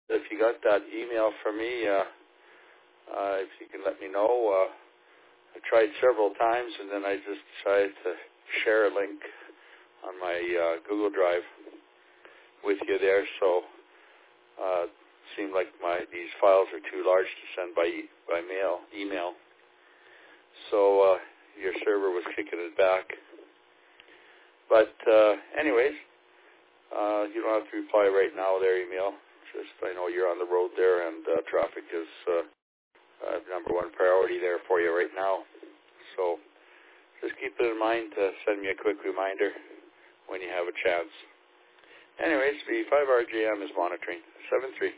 if you got that email from me, if you can let me know. I tried several times, and then I just decided to share a link on my Google Drive with you there. So it seemed like these files are too large to send by email. So your server was kicking it back. But anyways, you don't have to reply right now their email. Just I know you're on the road there, and traffic is number one priority there for you right now. So just keep it in mind to send me a quick reminder when you have a chance. Anyways, the 5RJM is monitoring. 7-3.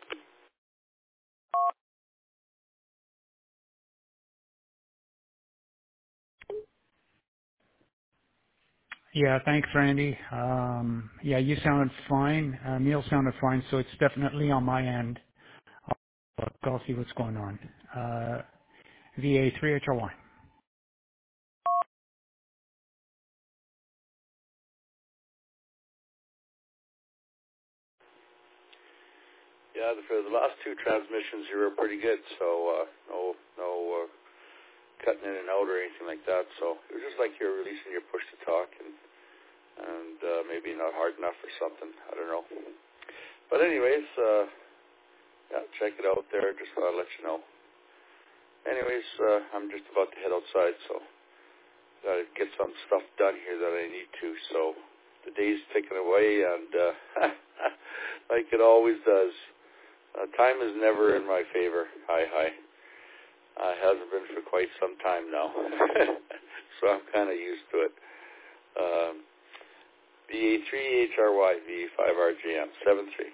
Yeah, thanks, Randy. Yeah, you sounded fine. Neil sounded fine, so it's definitely on my end. I'll see what's going on. VA 3HRY. Yeah, for the last two transmissions, you were pretty good. So no cutting in and out or anything like that. So it was just like you're releasing your push to talk and maybe not hard enough or something. I don't know. But anyways, yeah, check it out there. Just thought I'd let you know. Anyways, I'm just about to head outside, so got to get some stuff done here that I need to. So the day's ticking away, and like it always does, time is never in my favor. Hi. Hasn't been for quite some time now, so I'm kind of used to it. BA3HRY, V5RJM, 7-3.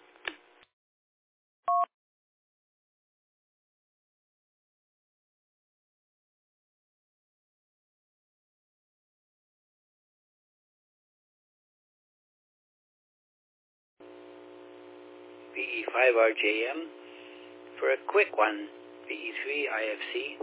VE5RJM for a quick one, VE3IFC.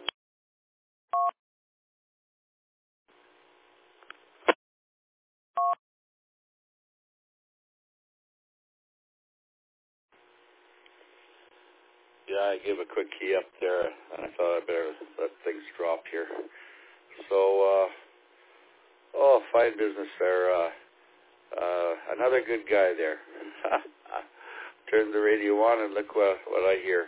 Yeah, I gave a quick key up there, and I thought I better let things drop here. So, fine business there. Another good guy there. Turn the radio on and look what I hear.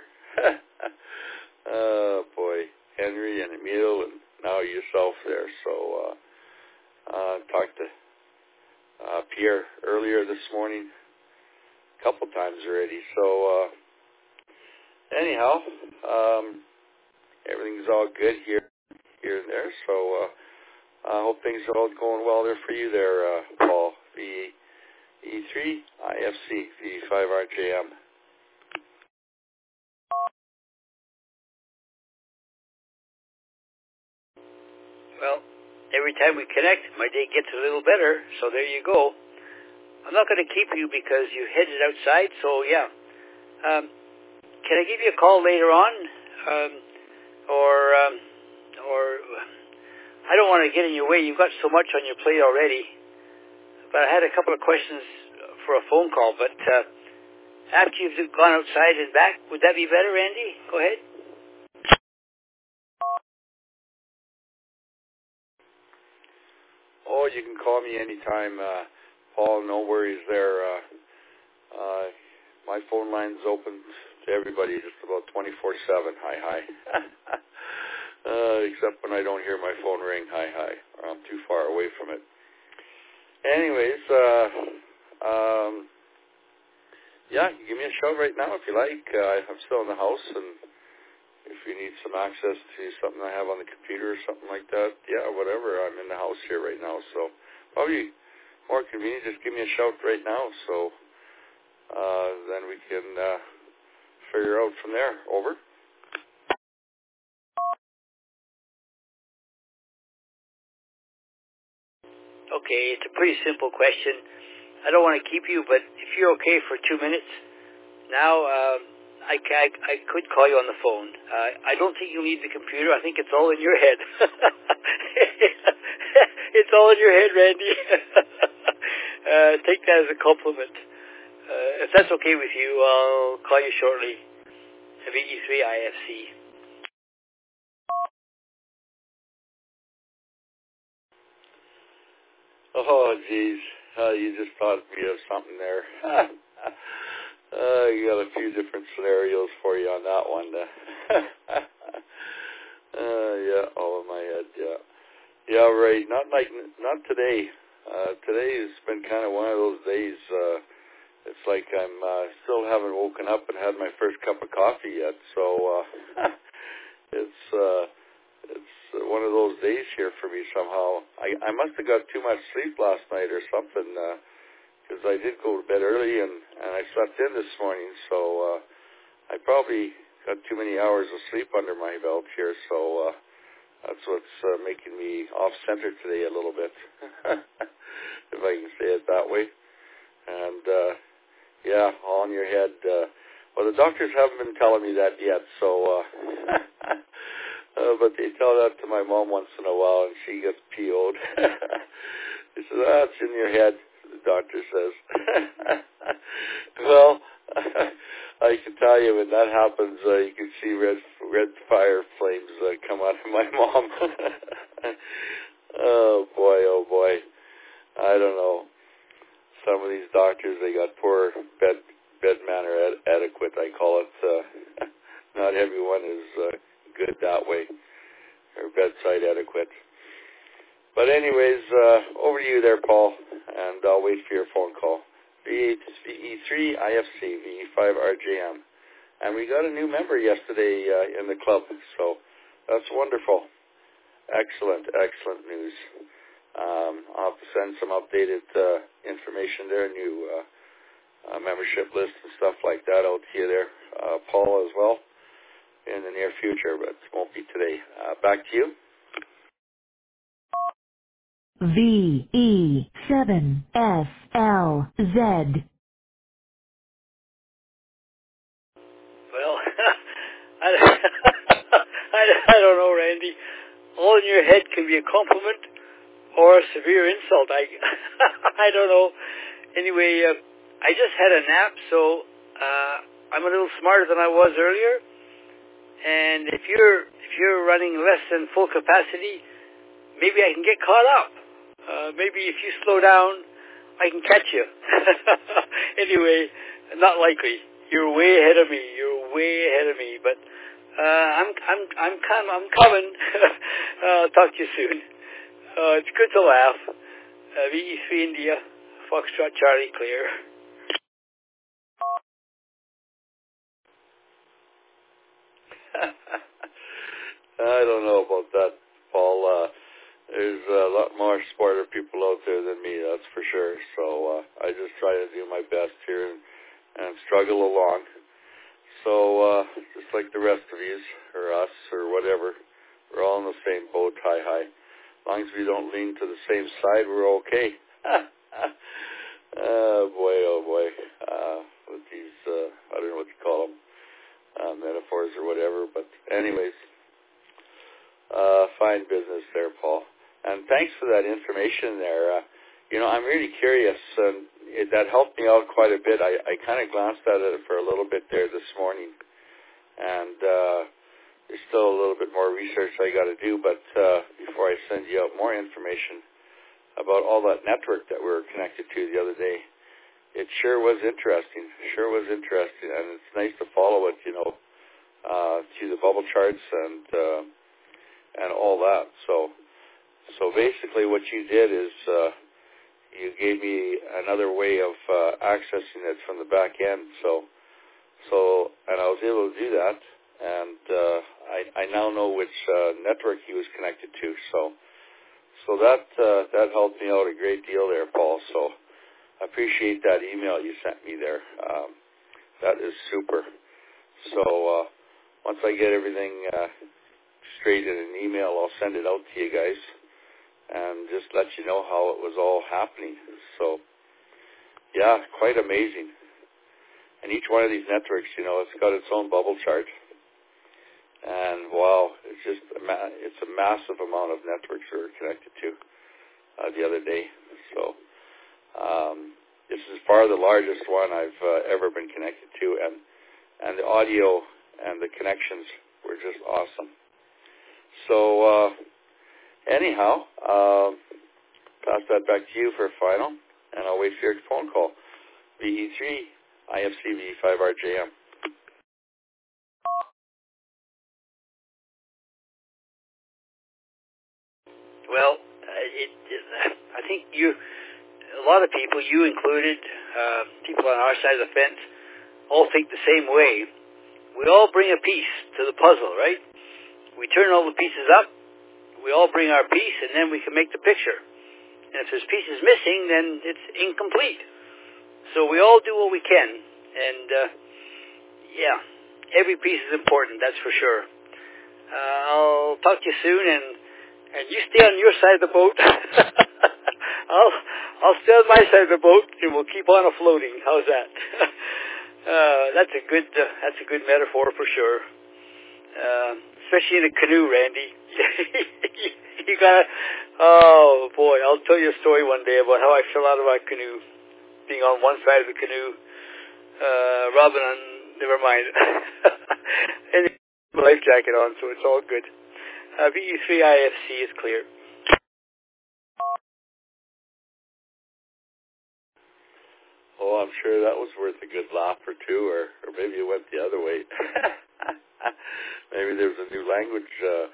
Oh, boy. Henry and Emil and now yourself there. So, talked to Pierre earlier this morning a couple times already. So, anyhow, everything's all good here and there. So, I hope things are all going well there for you there, Paul. VE3 IFC, V5RJM. Well, every time we connect, my day gets a little better, so there you go. I'm not going to keep you because you headed outside, so yeah. Can I give you a call later on? Or I don't want to get in your way. You've got so much on your plate already. But I had a couple of questions for a phone call. But after you've gone outside and back, would that be better, Randy? Go ahead. Oh, you can call me anytime, Paul. No worries there. My phone line's open to everybody just about 24/7. Hi. Except when I don't hear my phone ring. Hi. Or I'm too far away from it. Anyways, yeah, you give me a shout right now if you like. I'm still in the house, and if you need some access to something I have on the computer or something like that, yeah, whatever. I'm in the house here right now, so probably more convenient. Just give me a shout right now, so then we can figure out from there. Over. Okay, it's a pretty simple question. I don't want to keep you, but if you're okay for 2 minutes, now I could call you on the phone. I don't think you need the computer. I think it's all in your head. It's all in your head, Randy. Take that as a compliment. If that's okay with you, I'll call you shortly. VE3IFC. Oh, geez. You just taught me of something there. You got a few different scenarios for you on that one. Yeah, all in my head, yeah. Yeah, right. Not today. Today has been kind of one of those days. It's like I'm still haven't woken up and had my first cup of coffee yet. So it's one of those days here for me somehow. I must have got too much sleep last night or something, because I did go to bed early and I slept in this morning. So I probably got too many hours of sleep under my belt here. So that's what's making me off-center today a little bit, if I can say it that way. And yeah, all in your head. Well, the doctors haven't been telling me that yet, so but they tell that to my mom once in a while, and she gets PO'd. She says, "It's in your head," the doctor says. Well, I can tell you when that happens, you can see red fire flames come out of my mom. Oh boy, I don't know. Some of these doctors, they got poor bed manner adequate, I call it. Not everyone is good that way, or bedside adequate. But anyways, over to you there, Paul, and I'll wait for your phone call. VE3IFC, VE5RJM. And we got a new member yesterday in the club, so that's wonderful. Excellent news. I'll have to send some updated information there, new membership list and stuff like that out to you there, Paul, as well, in the near future, but it won't be today. Back to you. VE7SLZ. Well, I don't know, Randy. All in your head can be a compliment or a severe insult. I don't know. Anyway, I just had a nap, so I'm a little smarter than I was earlier. And if you're running less than full capacity, maybe I can get caught up. Maybe if you slow down, I can catch you. Anyway, not likely. You're way ahead of me. But I'm coming. I'll talk to you soon. It's good to laugh. VE3 India, Foxtrot Charlie clear. I don't know about that, Paul. There's a lot more smarter people out there than me, that's for sure. So I just try to do my best here and struggle along. So just like the rest of you, or us, or whatever, we're all in the same boat, high. As long as we don't lean to the same side, we're okay. Oh boy. With these, I don't know what you call them, metaphors or whatever. But anyways, fine business there, Paul. And thanks for that information there. I'm really curious, and that helped me out quite a bit. I kind of glanced at it for a little bit there this morning, and there's still a little bit more research I got to do, but before I send you out more information about all that network that we were connected to the other day, it sure was interesting, and it's nice to follow it, through the bubble charts and all that. So basically what you did is you gave me another way of accessing it from the back end. So and I was able to do that, and I now know which network he was connected to. So that helped me out a great deal there, Paul. So I appreciate that email you sent me there. That is super. So once I get everything straight in an email, I'll send it out to you guys and just let you know how it was all happening. So, yeah, quite amazing. And each one of these networks, it's got its own bubble chart. And, wow, it's a massive amount of networks we're connected to the other day. So, This is far the largest one I've ever been connected to, and the audio and the connections were just awesome. So anyhow, pass that back to you for a final, and I'll wait for your phone call. VE3 IFCV 5RJM. Well, I think a lot of people, you included, people on our side of the fence, all think the same way. We all bring a piece to the puzzle, right? We turn all the pieces up, we all bring our piece, and then we can make the picture. And if there's pieces missing, then it's incomplete. So we all do what we can. And, yeah, every piece is important, that's for sure. I'll talk to you soon, and you stay on your side of the boat. I'll stay on my side of the boat, and we'll keep on afloating. How's that? That's a good metaphor for sure. Especially in a canoe, Randy. You gotta. Oh boy, I'll tell you a story one day about how I fell out of my canoe, being on one side of the canoe, Robin on. Never mind. And life jacket on, so it's all good. VE3 IFC is clear. Oh, I'm sure that was worth a good laugh or two, or maybe it went the other way. Maybe there was a new language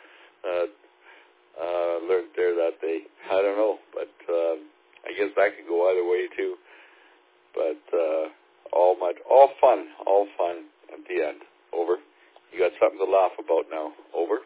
learned there that day. I don't know, but I guess that could go either way too. But all fun at the end. Over. You got something to laugh about now. Over.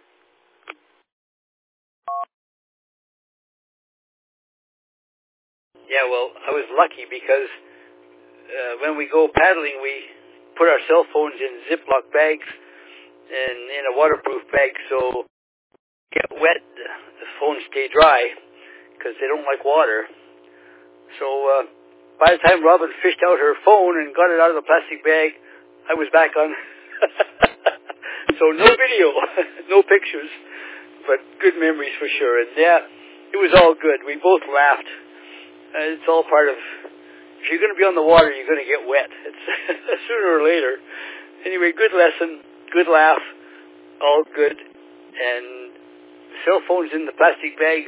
Yeah, well, I was lucky because when we go paddling, we put our cell phones in Ziploc bags and in a waterproof bag, so get wet, the phones stay dry because they don't like water. So by the time Robin fished out her phone and got it out of the plastic bag, I was back on. So no video, no pictures, but good memories for sure. And yeah, it was all good. We both laughed. It's all part of, if you're going to be on the water, you're going to get wet. It's sooner or later. Anyway, good lesson, good laugh, all good. And cell phones in the plastic bags,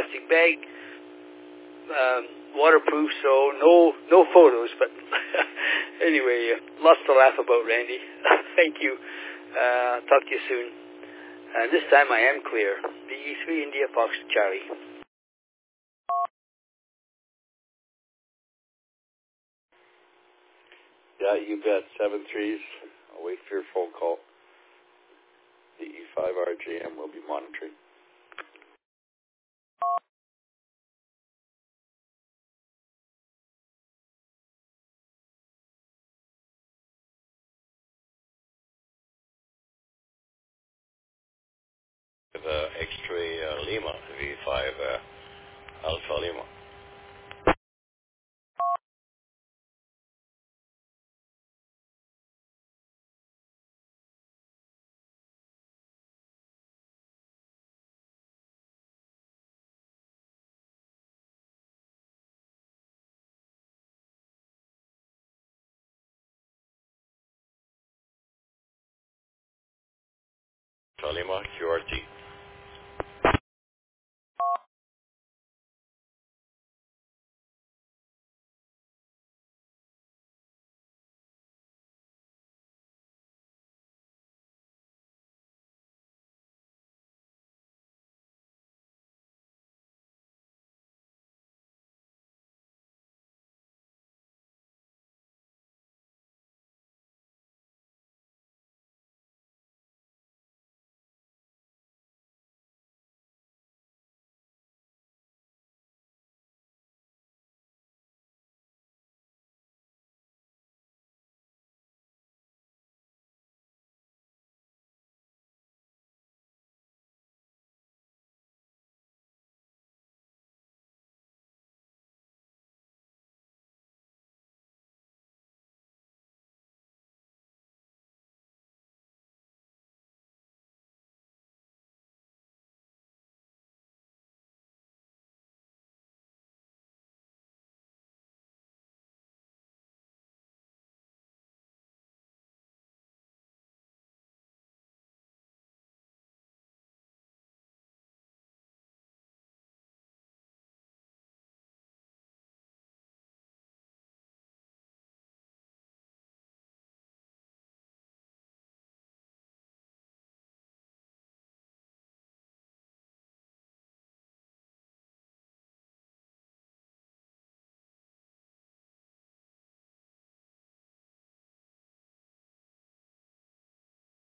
waterproof, so no photos. But anyway, lots to laugh about, Randy. Thank you. Talk to you soon. And this time I am clear. VE3 India Fox Charlie. Yeah, you bet. 7-3s. I'll wait for your phone call. The E5RJM will be monitoring. X-ray Lima, V5 Alpha Lima. Alpha Lima, QRT.